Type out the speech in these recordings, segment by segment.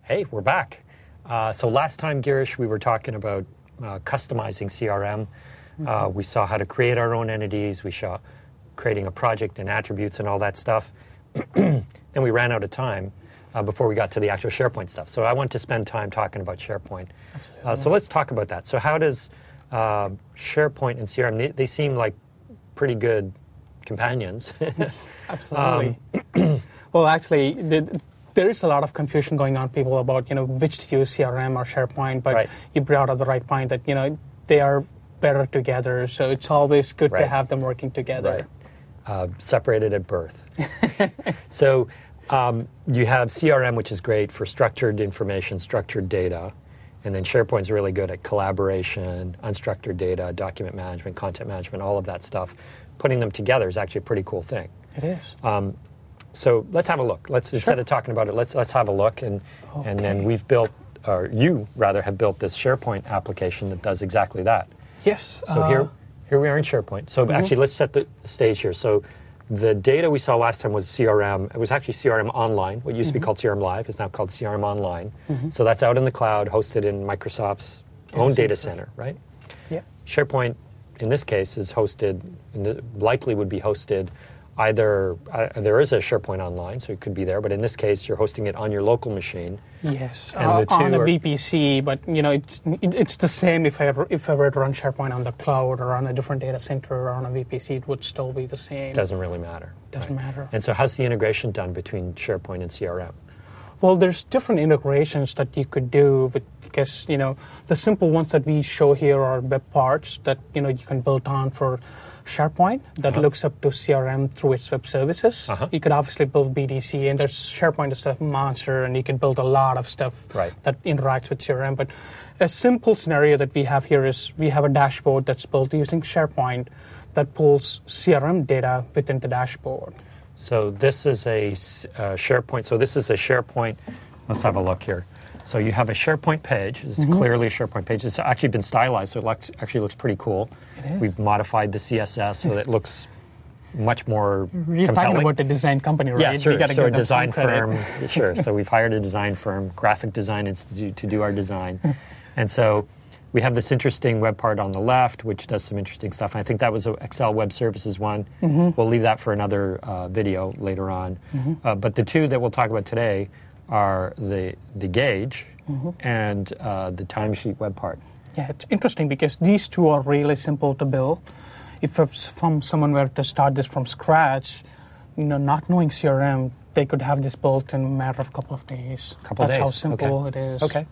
Hey, we're back. So last time, Girish, we were talking about customizing CRM. We saw how to create our own entities. We saw creating a project and attributes and all that stuff. Then we ran out of time before we got to the actual SharePoint stuff. So I want to spend time talking about SharePoint. So let's talk about that. So how does SharePoint and CRM, they seem like pretty good companions. Absolutely. Well, actually, there is a lot of confusion going on, people, about which to use, CRM or SharePoint. But you brought up the right point that they are better together. So it's always good to have them working together. Separated at birth. So you have CRM, which is great for structured information, structured data. And then SharePoint's really good at collaboration, unstructured data, document management, content management, all of that stuff. Putting them together is actually a pretty cool thing. It is. So let's have a look. Instead of talking about it, let's have a look. And then we've built, or you rather have built this SharePoint application that does exactly that. Yes. So here we are in SharePoint. So actually, let's set the stage here. So the data we saw last time was CRM. It was actually CRM Online. What used to be called CRM Live is now called CRM Online. So that's out in the cloud, hosted in Microsoft's own data center, right? Yeah. SharePoint, in this case, is hosted, likely would be hosted either, there is a SharePoint Online, so it could be there, but in this case, you're hosting it on your local machine. Yes, on a VPC, but it's the same if I were to run SharePoint on the cloud or on a different data center or on a VPC, it would still be the same. Doesn't really matter. Doesn't matter. And so how's the integration done between SharePoint and CRM? Well, there's different integrations that you could do because the simple ones that we show here are web parts that you can build on for SharePoint that looks up to CRM through its web services. You could obviously build BDC, and there's SharePoint is a monster, and you can build a lot of stuff that interacts with CRM. But a simple scenario that we have here is we have a dashboard that's built using SharePoint that pulls CRM data within the dashboard. So this is a SharePoint. So this is a SharePoint. Let's have a look here. So you have a SharePoint page. It's clearly a SharePoint page. It's actually been stylized, so it actually looks pretty cool. It is. We've modified the CSS so that it looks much more You're compelling. talking about the design company, right? Yeah, sure. We gotta so give a design firm. credit. Sure. So we've hired a design firm, Graphic Design Institute, to do our design. And so we have this interesting web part on the left, which does some interesting stuff. And I think that was an Excel Web Services one. We'll leave that for another video later on. But the two that we'll talk about today are the gauge and the timesheet web part. Yeah, it's interesting because these two are really simple to build. If someone were to start this from scratch, not knowing CRM, they could have this built in a matter of a couple of days. That's how simple it is. Okay.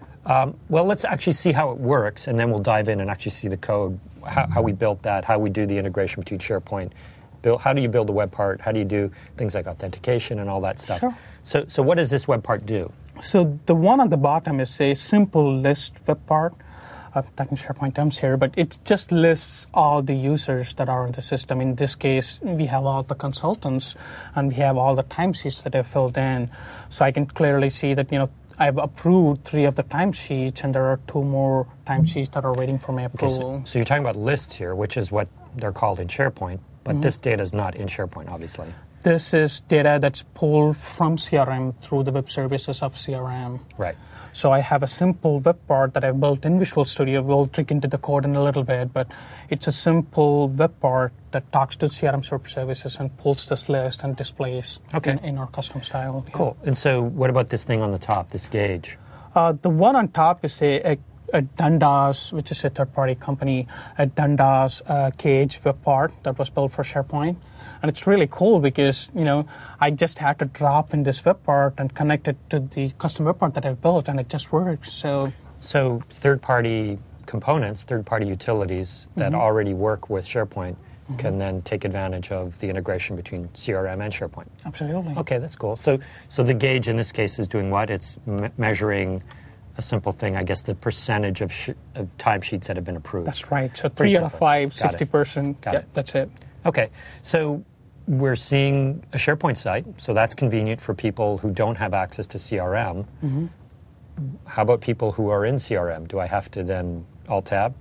Well, let's actually see how it works, and then we'll dive in and actually see the code, how we built that, how we do the integration between SharePoint. How do you build a web part? How do you do things like authentication and all that stuff? Sure. So what does this web part do? So the one on the bottom is a simple list web part. I'm talking SharePoint terms here, but it just lists all the users that are in the system. In this case, we have all the consultants, and we have all the timesheets that I've filled in. So I can clearly see that, I've approved 3 of the timesheets, and there are 2 more timesheets that are waiting for my approval. So you're talking about lists here, which is what they're called in SharePoint, but this data is not in SharePoint, obviously. This is data that's pulled from CRM through the web services of CRM. Right. So I have a simple web part that I've built in Visual Studio. We'll dig into the code in a little bit, but it's a simple web part that talks to CRM web services and pulls this list and displays in our custom style. Cool. And so what about this thing on the top, this gauge? The one on top is a Dundas, which is a third-party company, a Dundas gauge web part that was built for SharePoint. And it's really cool because, I just had to drop in this web part and connect it to the custom web part that I've built, and it just works. So third-party components, third-party utilities that already work with SharePoint can then take advantage of the integration between CRM and SharePoint. Absolutely. Okay, that's cool. So the gauge in this case is doing what? It's measuring a simple thing, I guess, the percentage of timesheets that have been approved. That's right. So 3 out of 5, 60%. Got it. That's it. Okay. So we're seeing a SharePoint site, so that's convenient for people who don't have access to CRM. How about people who are in CRM? Do I have to then Alt-Tab?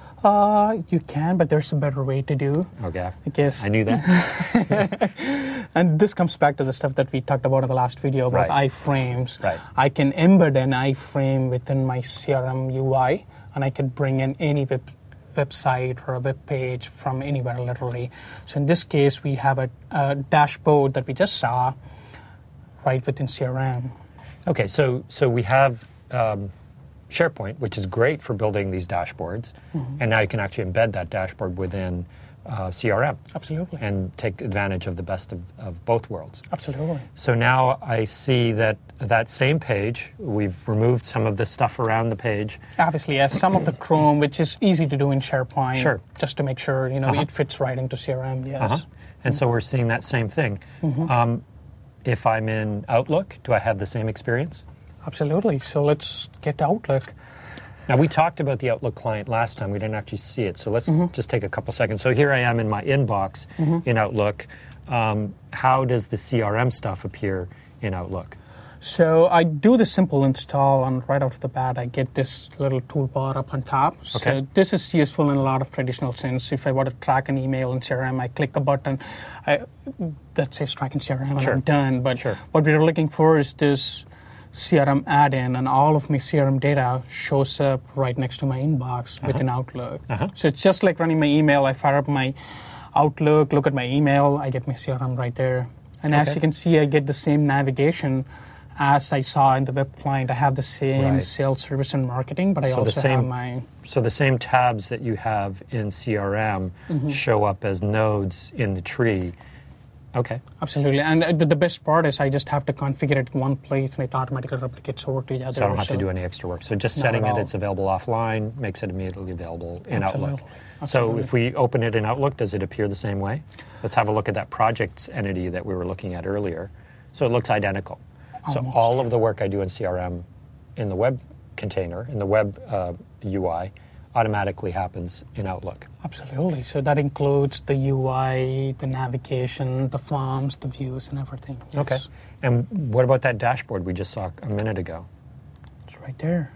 You can, but there's a better way to do. Okay. Because I knew that. And this comes back to the stuff that we talked about in the last video about Right. iframes. Right. I can embed an iframe within my CRM UI, and I could bring in any website or a web page from anywhere, literally. So in this case, we have a dashboard that we just saw right within CRM. Okay, so we have SharePoint, which is great for building these dashboards, and now you can actually embed that dashboard within CRM. Absolutely. And take advantage of the best of both worlds. Absolutely. So now I see that same page, we've removed some of the stuff around the page. Obviously, yes, some of the Chrome, which is easy to do in SharePoint, Sure. just to make sure it fits right into CRM. Yes. And so we're seeing that same thing. If I'm in Outlook, do I have the same experience? Absolutely. So let's get to Outlook. Now, we talked about the Outlook client last time. We didn't actually see it. So let's just take a couple seconds. So here I am in my inbox in Outlook. How does the CRM stuff appear in Outlook? So I do the simple install, and right off the bat, I get this little toolbar up on top. So Okay. this is useful in a lot of traditional sense. If I want to track an email in CRM, I click a button that says track in CRM, and Sure. I'm done. But Sure. what we're looking for is this CRM add-in, and all of my CRM data shows up right next to my inbox within Outlook. So it's just like running my email. I fire up my Outlook, look at my email, I get my CRM right there. And as Okay. you can see, I get the same navigation as I saw in the web client. I have the same Right. sales, service, and marketing, but I So the also same- have my... So the same tabs that you have in CRM show up as nodes in the tree. Okay. Absolutely. And the best part is I just have to configure it in one place, and it automatically replicates over to the other. So I don't have to do any extra work. So just Not setting at it, all. it's available offline, makes it immediately available in Absolutely. Outlook. So Absolutely. if we open it in Outlook, does it appear the same way? Let's have a look at that projects entity that we were looking at earlier. So it looks identical. So Almost, all of the work I do in CRM in the web container, in the web UI, automatically happens in Outlook. Absolutely. So that includes the UI, the navigation, the forms, the views, and everything. Yes. Okay. And what about that dashboard we just saw a minute ago? It's right there.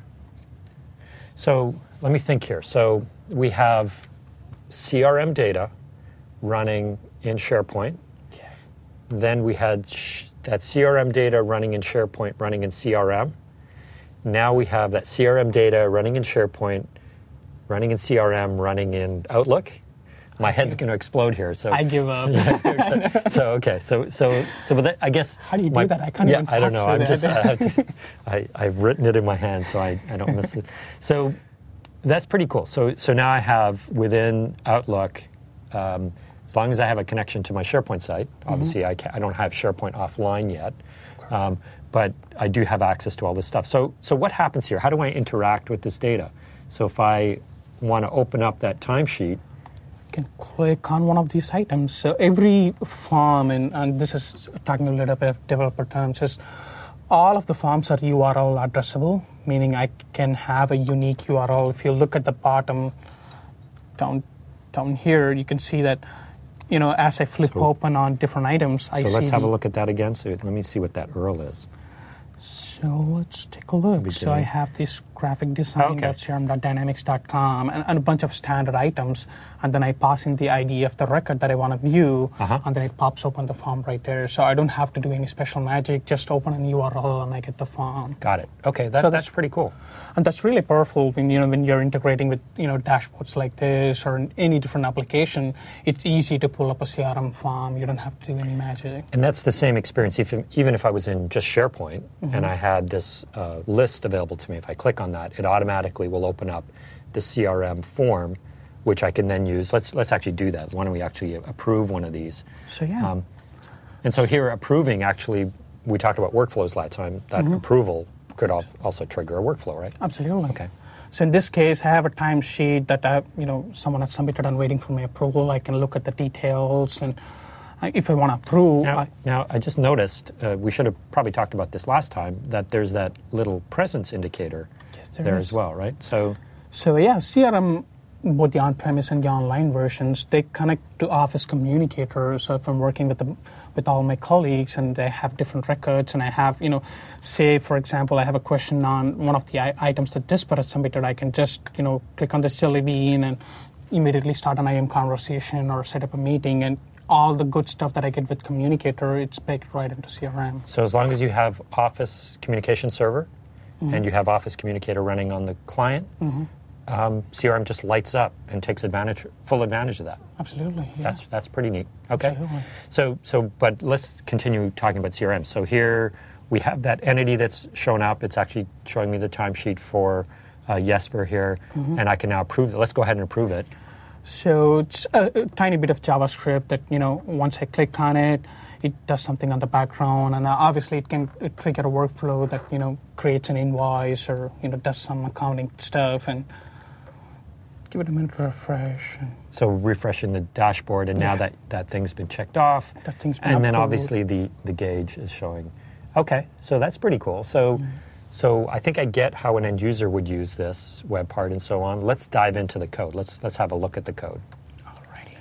So let me think here. So we have CRM data running in SharePoint. Yes. Then we had that CRM data running in SharePoint, running in CRM. Now we have that CRM data running in SharePoint, running in CRM, running in Outlook. My head's going to explode here. So I give up. so okay. So but that, I guess. How do you do that? I can't even I don't talk know. through I have to, I've written it in my hand, so I don't miss it. So that's pretty cool. So now I have within Outlook, as long as I have a connection to my SharePoint site. Obviously, I don't have SharePoint offline yet, but I do have access to all this stuff. So what happens here? How do I interact with this data? So if I want to open up that timesheet, You can click on one of these items. So every form, and this is talking a little bit of developer terms, is all of the forms are URL addressable, meaning I can have a unique URL. If you look at the bottom down here, you can see that, as I flip open on different items, I see. so let's have a look at that again. So let me see what that URL is. So let's take a look. So I have this graphic design.crm.dynamics.com and a bunch of standard items, and then I pass in the ID of the record that I want to view, and then it pops open the form right there. So I don't have to do any special magic, just open an URL and I get the form. Got it. Okay, So that's pretty cool. And that's really powerful when you're integrating with dashboards like this or in any different application. It's easy to pull up a CRM form. You don't have to do any magic. And that's the same experience, even if I was in just SharePoint and I had this list available to me. If I click on that, it automatically will open up the CRM form, which I can then use. Let's actually do that. Why don't we actually approve one of these? So yeah. And so here, approving, actually, we talked about workflows last time. That approval could also trigger a workflow, right? Absolutely. Okay. So in this case, I have a timesheet that someone has submitted and waiting for my approval. I can look at the details, and if I want to approve. Now, I just noticed, we should have probably talked about this last time, that there's that little presence indicator there as well, right? So yeah, CRM, both the on-premise and the online versions, they connect to Office Communicator. So if I'm working with all my colleagues and they have different records, and I have, say, for example, I have a question on one of the items that Disparate submitted, I can just, click on this jelly bean and immediately start an IM conversation or set up a meeting, and all the good stuff that I get with Communicator, it's baked right into CRM. So as long as you have Office Communication Server and you have Office Communicator running on the client, CRM just lights up and takes full advantage of that. Absolutely. Yeah. That's pretty neat. Okay. Absolutely. But let's continue talking about CRM. So here we have that entity that's shown up. It's actually showing me the timesheet for Jesper here, and I can now approve it. Let's go ahead and approve it. So it's a tiny bit of JavaScript that, once I click on it, it does something on the background, and obviously it can trigger a workflow that, creates an invoice or, does some accounting stuff, and give it a minute to refresh. So refreshing the dashboard, and now that thing's been checked off. That thing's been and then approved. obviously the gauge is showing. Okay, so that's pretty cool. So I think I get how an end user would use this web part and so on. Let's dive into the code. Let's have a look at the code. Alrighty.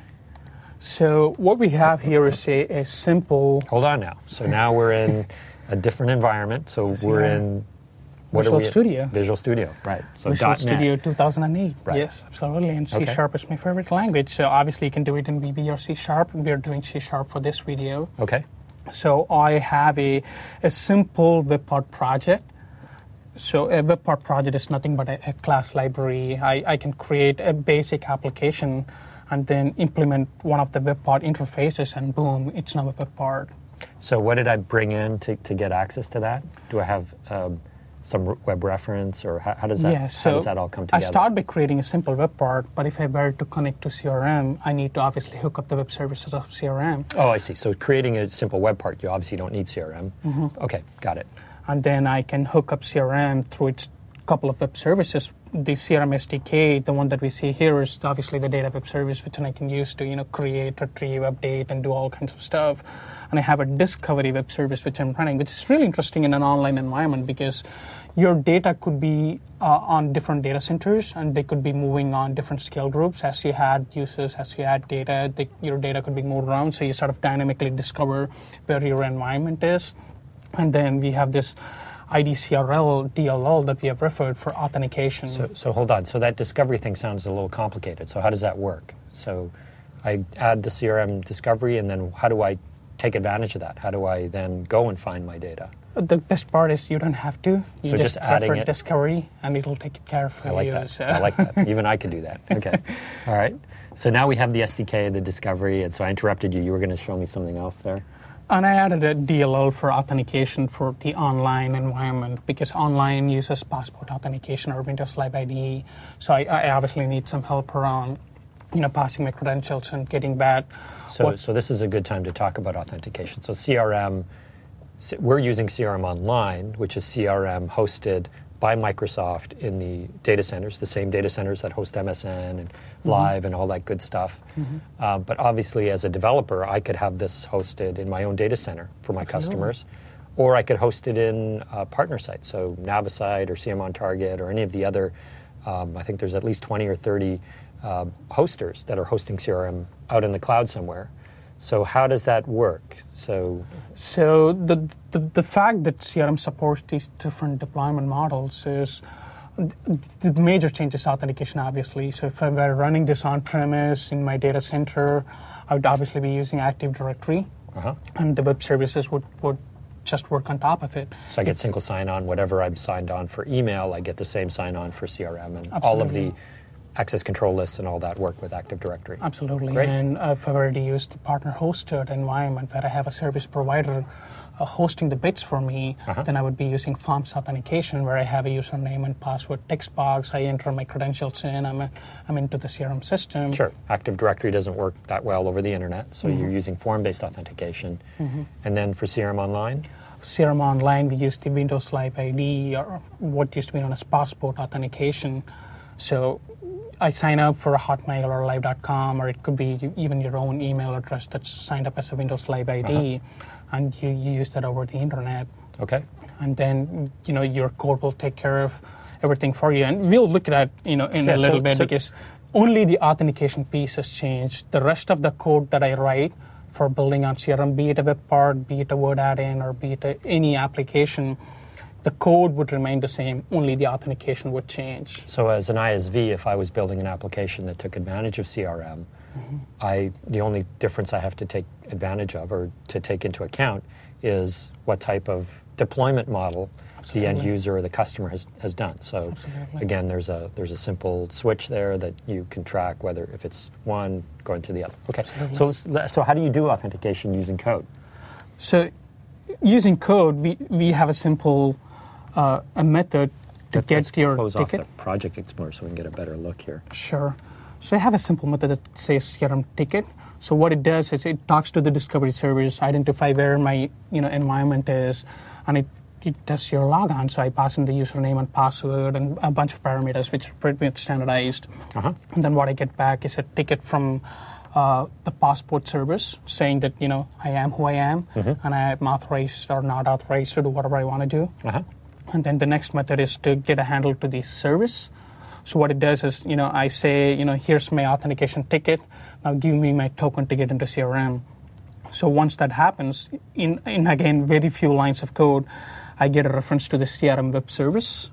So what we have here is a simple... Hold on now. So now we're in a different environment. So we're in... Visual Studio. Visual Studio, right. So Visual .NET. Studio 2008. Right. Yes, absolutely. And C# is my favorite language. So obviously you can do it in VB or C#. We are doing C# for this video. Okay. So I have a simple web part project. So a web part project is nothing but a class library. I can create a basic application and then implement one of the web part interfaces, and boom, it's now a web part. So what did I bring in to get access to that? Do I have some web reference, or how does that how does that all come together? I start by creating a simple web part, but if I were to connect to CRM, I need to obviously hook up the web services of CRM. Oh, I see. So creating a simple web part, you obviously don't need CRM. Okay, got it. And then I can hook up CRM through its couple of web services. The CRM SDK, the one that we see here, is obviously the data web service, which I can use to create, retrieve, update, and do all kinds of stuff. And I have a discovery web service which I'm running, which is really interesting in an online environment because your data could be on different data centers, and they could be moving on different scale groups. As you add users, as you add data, your data could be moved around, so you sort of dynamically discover where your environment is. And then we have this IDCRL DLL that we have referred for authentication. So hold on. So that discovery thing sounds a little complicated. So how does that work? So I add the CRM discovery, and then how do I take advantage of that? How do I then go and find my data? The best part is you don't have to. You just adding refer it. Discovery, and it'll take it care for I like you. that. So. I like that. Even I could do that. Okay. All right. So now we have the SDK, the discovery, and so I interrupted you. You were going to show me something else there. And I added a DLL for authentication for the online environment because online uses passport authentication or Windows Live IDE. So I obviously need some help around, passing my credentials and getting that. So this is a good time to talk about authentication. So CRM, we're using CRM Online, which is CRM hosted by Microsoft in the data centers, the same data centers that host MSN and Live and all that good stuff. But obviously, as a developer, I could have this hosted in my own data center for my customers, or I could host it in partner sites, so Navisite or CM on Target or any of the other, I think there's at least 20 or 30 hosters that are hosting CRM out in the cloud somewhere. So how does that work? So the fact that CRM supports these different deployment models is the major change is authentication, obviously. So if I were running this on-premise in my data center, I would obviously be using Active Directory, and the web services would just work on top of it. So I get single sign-on, whatever I'm signed on for email, I get the same sign-on for CRM, and Absolutely. all of the access control lists and all that work with Active Directory. Absolutely. Great. And if I were to use the partner hosted environment where I have a service provider hosting the bits for me, then I would be using Forms authentication where I have a username and password text box. I enter my credentials in. I'm into the CRM system. Sure. Active Directory doesn't work that well over the internet, so you're using form-based authentication. And then for CRM Online? CRM Online, we use the Windows Live ID, or what used to be known as passport authentication. So I sign up for a Hotmail or Live.com, or it could be even your own email address that's signed up as a Windows Live ID, and you use that over the internet. Okay. And then, your code will take care of everything for you. And we'll look at that, in a little bit, because only the authentication piece has changed. The rest of the code that I write for building on CRM, be it a web part, be it a Word add-in, or be it any application, the code would remain the same, only the authentication would change. So as an ISV, if I was building an application that took advantage of CRM, The only difference I have to take advantage of or to take into account is what type of deployment model the end user or the customer has done. So again, there's a simple switch there that you can track whether if it's one going to the other. Okay. So how do you do authentication using code? So using code, we have a simple a method to get your close ticket. Off the Project Explorer so we can get a better look here. Sure. So I have a simple method that says CRM ticket. So what it does is it talks to the discovery service, identify where my environment is, and it does your logon. So I pass in the username and password and a bunch of parameters which are pretty much standardized. And then what I get back is a ticket from the passport service saying that I am who I am and I am authorized or not authorized to do whatever I want to do. And then the next method is to get a handle to the service. So what it does is, I say, here's my authentication ticket. Now give me my token to get into CRM. So once that happens, in again, very few lines of code, I get a reference to the CRM web service.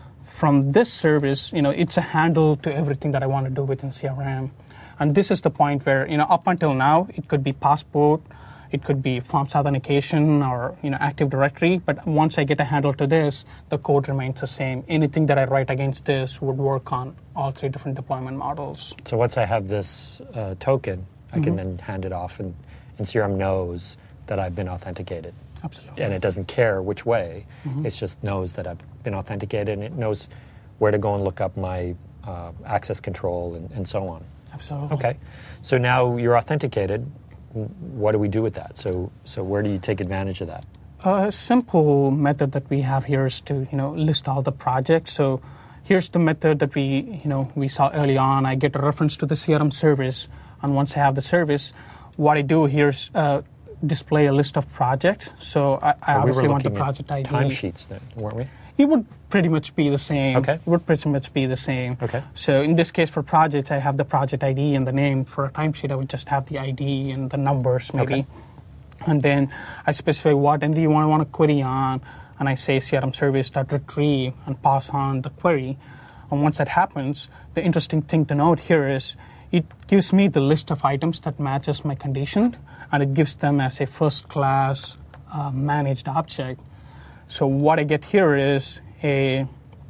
From this service, it's a handle to everything that I want to do within CRM. And this is the point where, up until now, it could be passport, it could be forms authentication or, Active Directory. But once I get a handle to this, the code remains the same. Anything that I write against this would work on all three different deployment models. So once I have this token, I can then hand it off, and CRM knows that I've been authenticated. Absolutely. And it doesn't care which way. It just knows that I've been authenticated, and it knows where to go and look up my access control and so on. Absolutely. Okay. So now you're authenticated. What do we do with that? So where do you take advantage of that? A simple method that we have here is to list all the projects. So here's the method that we saw early on. I get a reference to the CRM service, and once I have the service, what I do here is display a list of projects. So I obviously want the project ID. Timesheets then, weren't we? It would pretty much be the same. Okay. It would pretty much be the same. Okay. So in this case, for projects, I have the project ID and the name. For a timesheet, I would just have the ID and the numbers maybe. Okay. And then I specify what entity you want to query on, and I say CRM service.retrieve and pass on the query. And once that happens, the interesting thing to note here is it gives me the list of items that matches my condition, and it gives them as a first-class managed object. So what I get here is a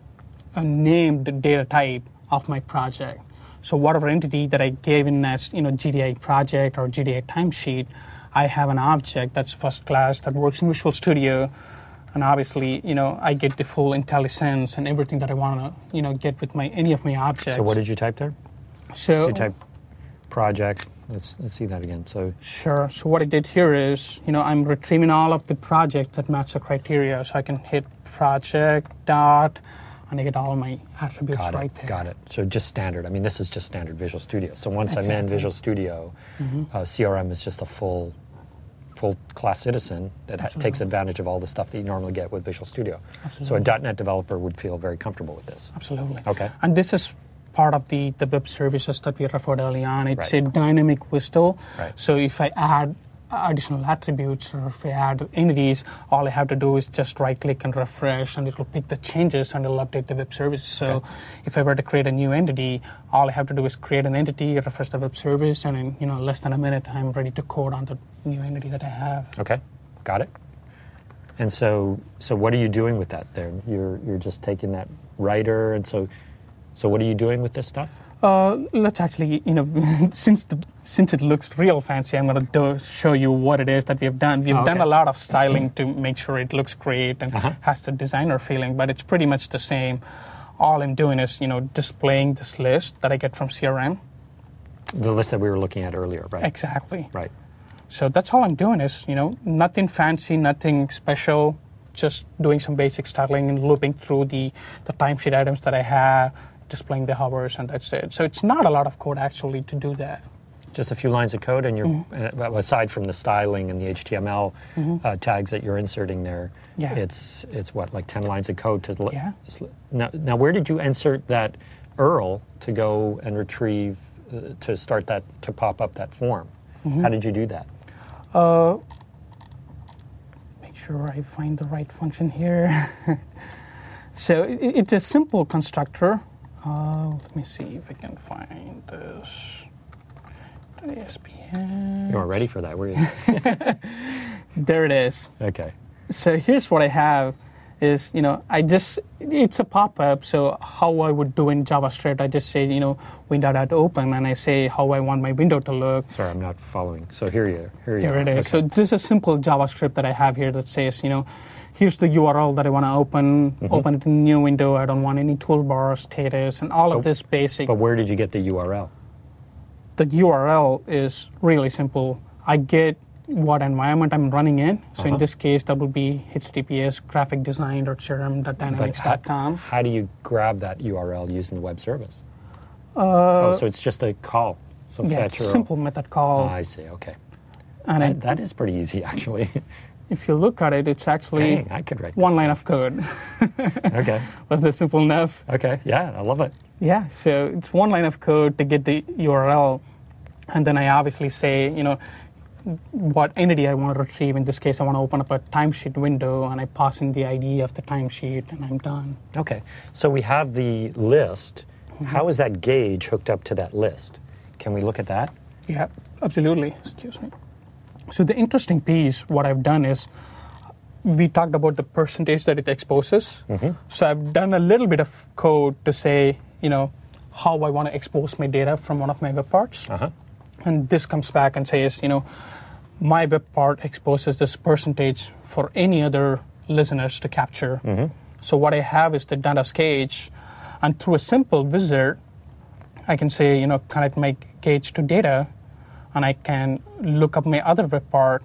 named data type of my project. So whatever entity that I gave in as GDI project or GDI timesheet, I have an object that's first class that works in Visual Studio, and obviously I get the full IntelliSense and everything that I want to get with any of my objects. So what did you type there? So you type project. Let's see that again. So sure. So what I did here is I'm retrieving all of the projects that match the criteria. So I can hit project dot, and I get all my attributes right there. Got it. So just standard. I mean, this is just standard Visual Studio. So once I'm in Visual Studio, CRM is just a full class citizen that takes advantage of all the stuff that you normally get with Visual Studio. Absolutely. So a .NET developer would feel very comfortable with this. Absolutely. Okay. And this is part of the web services that we referred early on. It's a dynamic whistle. Right. So if I add additional attributes or if I add entities, all I have to do is just right-click and refresh, and it will pick the changes and it'll update the web service. So if I were to create a new entity, all I have to do is create an entity, refresh the web service, and in less than a minute, I'm ready to code on the new entity that I have. Okay, got it. And so what are you doing with that there? You're just taking that writer, and so what are you doing with this stuff? Let's actually, since it looks real fancy, I'm going to show you what it is that we have done. We've done a lot of styling to make sure it looks great and has the designer feeling, but it's pretty much the same. All I'm doing is, displaying this list that I get from CRM. The list that we were looking at earlier, right? Exactly. Right. So that's all I'm doing is, nothing fancy, nothing special, just doing some basic styling and looping through the timesheet items that I have, displaying the hours, and that's it. So it's not a lot of code actually to do that. Just a few lines of code, and you're aside from the styling and the HTML tags that you're inserting there, it's what, like 10 lines of code to Now where did you insert that URL to go and retrieve to start that, to pop up that form? How did you do that? Make sure I find the right function here. So it's a simple constructor. Let me see if I can find this. ASP.NET. You weren't ready for that, were you? There it is. Okay. So here's what I have is, it's a pop-up. So how I would do in JavaScript, I just say, window.open, and I say how I want my window to look. Sorry, I'm not following. So here you are. Here it is. Okay. So this is a simple JavaScript that I have here that says, here's the URL that I want to open. Open it in a new window. I don't want any toolbar status and all of this basic. But where did you get the URL? The URL is really simple. I get what environment I'm running in. So in this case, that would be HTTPS graphicdesign.crm.dynamics.com. How do you grab that URL using the web service? So it's just a call. So Yeah, fetch it's a simple method call. I see. Okay. And That is pretty easy, actually. if you look at it, it's actually Dang, I could write this one line stuff. of code. Okay. Was that simple enough? Okay. Yeah, I love it. Yeah, so it's one line of code to get the URL, and then I obviously say, what entity I want to retrieve. In this case, I want to open up a timesheet window, and I pass in the ID of the timesheet, and I'm done. Okay. So we have the list. How is that gauge hooked up to that list? Can we look at that? Yeah, absolutely. Excuse me. So the interesting piece, what I've done is, we talked about the percentage that it exposes. So I've done a little bit of code to say, how I want to expose my data from one of my web parts. And this comes back and says, my web part exposes this percentage for any other listeners to capture. So what I have is the data gauge, and through a simple wizard, I can say, connect my gauge to data, and I can look up my other web part.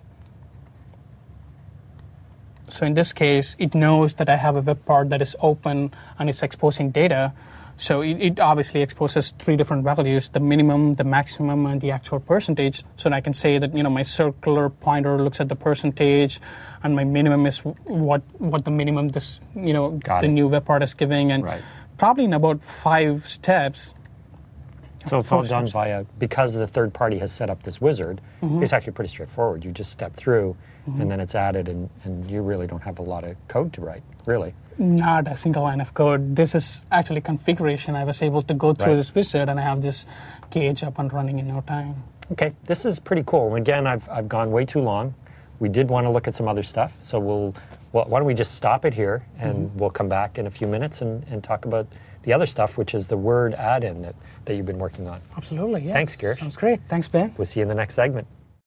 So in this case, it knows that I have a web part that is open and it's exposing data. So it obviously exposes 3 different values, the minimum, the maximum, and the actual percentage. So I can say that, my circular pointer looks at the percentage, and my minimum is what the minimum this, the new web part is giving. And probably in about 5 steps. So it's all done because the third party has set up this wizard, it's actually pretty straightforward. You just step through, and then it's added, and you really don't have a lot of code to write, really. Not a single line of code. This is actually configuration. I was able to go through this wizard, and I have this gauge up and running in no time. Okay, this is pretty cool. Again, I've gone way too long. We did want to look at some other stuff, so why don't we just stop it here, and we'll come back in a few minutes and talk about the other stuff, which is the Word add-in that you've been working on. Absolutely, yeah. Thanks, Girish. Sounds great. Thanks, Ben. We'll see you in the next segment.